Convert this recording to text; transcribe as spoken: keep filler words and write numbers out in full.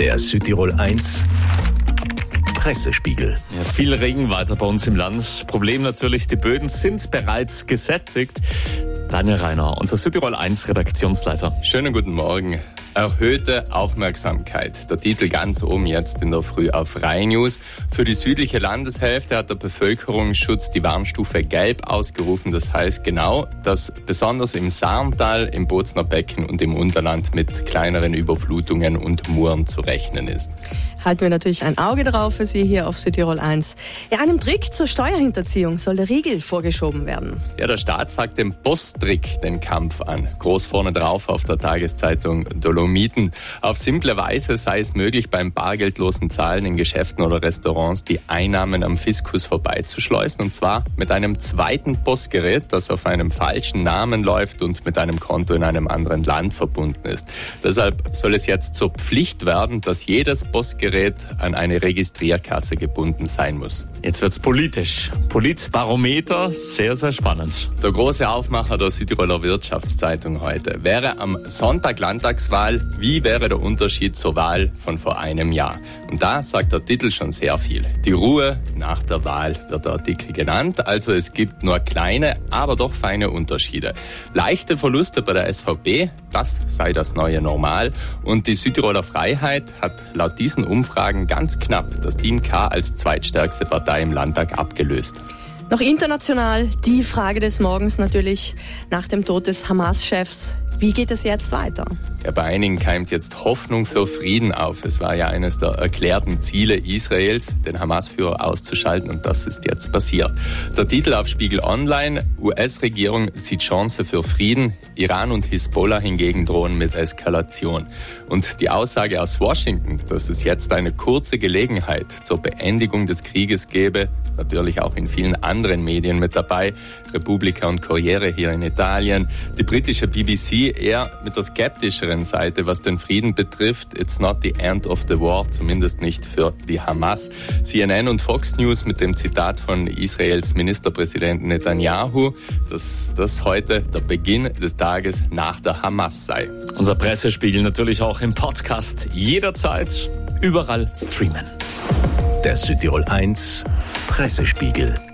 Der Südtirol eins Pressespiegel. Ja, viel Regen weiter bei uns im Land. Problem natürlich, die Böden sind bereits gesättigt. Daniel Reiner, unser Südtirol eins Redaktionsleiter. Schönen guten Morgen. Erhöhte Aufmerksamkeit. Der Titel ganz oben jetzt in der Früh auf Rai News. Für die südliche Landeshälfte hat der Bevölkerungsschutz die Warnstufe Gelb ausgerufen. Das heißt genau, dass besonders im Sarntal, im Bozner Becken und im Unterland mit kleineren Überflutungen und Muren zu rechnen ist. Halten wir natürlich ein Auge drauf für Sie hier auf Südtirol eins. Ja, einem Trick zur Steuerhinterziehung soll der Riegel vorgeschoben werden. Ja, der Staat sagt dem Posttrick den Kampf an. Groß vorne drauf auf der Tageszeitung Dolomiten. Auf simple Weise sei es möglich, beim bargeldlosen Zahlen in Geschäften oder Restaurants die Einnahmen am Fiskus vorbeizuschleusen. Und zwar mit einem zweiten Postgerät, das auf einem falschen Namen läuft und mit einem Konto in einem anderen Land verbunden ist. Deshalb soll es jetzt zur Pflicht werden, dass jedes Postgerät an eine Registrierkasse gebunden sein muss. Jetzt wird's politisch. Politbarometer, sehr, sehr spannend. Der große Aufmacher der Südtiroler Wirtschaftszeitung heute. Wäre am Sonntag Landtagswahl, wie wäre der Unterschied zur Wahl von vor einem Jahr? Und da sagt der Titel schon sehr viel. Die Ruhe nach der Wahl wird der Artikel genannt. Also es gibt nur kleine, aber doch feine Unterschiede. Leichte Verluste bei der S V P, das sei das neue Normal. Und die Südtiroler Freiheit hat laut diesen Umfragen ganz knapp das Team K als zweitstärkste Partei im Landtag abgelöst. Noch international die Frage des Morgens natürlich nach dem Tod des Hamas-Chefs. Wie geht es jetzt weiter? Ja, bei einigen keimt jetzt Hoffnung für Frieden auf. Es war ja eines der erklärten Ziele Israels, den Hamas-Führer auszuschalten, und das ist jetzt passiert. Der Titel auf Spiegel Online: U S-Regierung sieht Chance für Frieden, Iran und Hisbollah hingegen drohen mit Eskalation. Und die Aussage aus Washington, dass es jetzt eine kurze Gelegenheit zur Beendigung des Krieges gäbe, natürlich auch in vielen anderen Medien mit dabei, Repubblica und Corriere hier in Italien, die britische B B C eher mit der skeptischeren Seite, was den Frieden betrifft. It's not the end of the war, zumindest nicht für die Hamas. C N N und Fox News mit dem Zitat von Israels Ministerpräsidenten Netanyahu, dass das heute der Beginn des Tages nach der Hamas sei. Unser Pressespiegel natürlich auch im Podcast, jederzeit, überall streamen. Der Südtirol eins Pressespiegel.